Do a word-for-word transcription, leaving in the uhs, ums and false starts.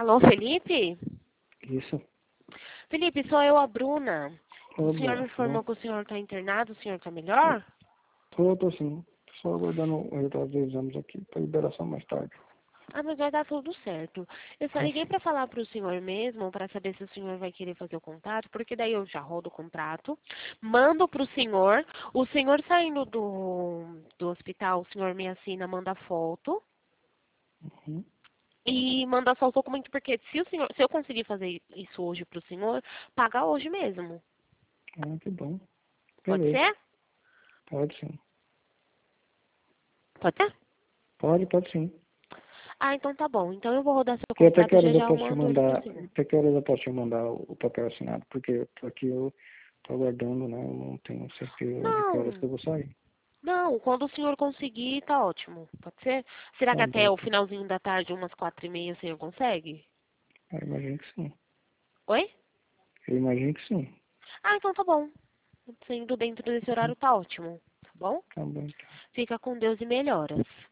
Alô, Felipe? Isso. Felipe, sou eu, a Bruna. O Ô, senhor me Bruna, tudo informou bom? que o senhor está internado, o senhor está melhor? Tô, tô sim. Só aguardando o resultado dos exames aqui para liberação mais tarde. Ah, mas vai dar tudo certo. Eu só Tá liguei sim. para falar para o senhor mesmo, para saber se o senhor vai querer fazer o contrato, porque daí eu já rodo o contrato, mando para o senhor, o senhor saindo do, do hospital, o senhor me assina, manda foto Uhum. e manda só os documentos, porque se, o senhor, se eu conseguir fazer isso hoje para o senhor, paga hoje mesmo. Ah, que bom. Pode Beleza. ser? Pode sim. Pode ser? Pode, pode sim. Ah, então tá bom. Então eu vou rodar seu E até que contrato e já horas eu já eu posso te mando ele pro mandar, senhor. até que horas eu posso te mandar o, o papel assinado? Porque eu tô aqui, eu tô aguardando, né? Eu não tenho certeza de que horas que Não, eu vou sair. não, quando o senhor conseguir, tá ótimo. Pode ser? Será que Tá bom, até o então. finalzinho da tarde, umas quatro e meia, o senhor consegue? Eu imagino que sim. Oi? Eu imagino que sim. Ah, então tá bom. Sendo dentro desse Uhum. horário, tá ótimo. Tá bom? Tá bom, então. Fica com Deus e melhoras.